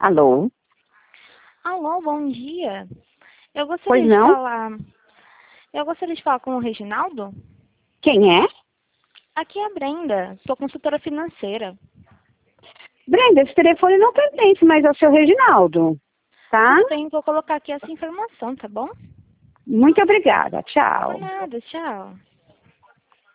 Alô? Alô, bom dia. Eu gostaria Pois de não? falar. Eu gostaria de falar com o Reginaldo. Quem é? Aqui é a Brenda, sou consultora financeira. Brenda, esse telefone não pertence mais ao seu Reginaldo, tá? Tudo bem, vou colocar aqui essa informação, tá bom? Muito obrigada. Por Tchau. nada, tchau.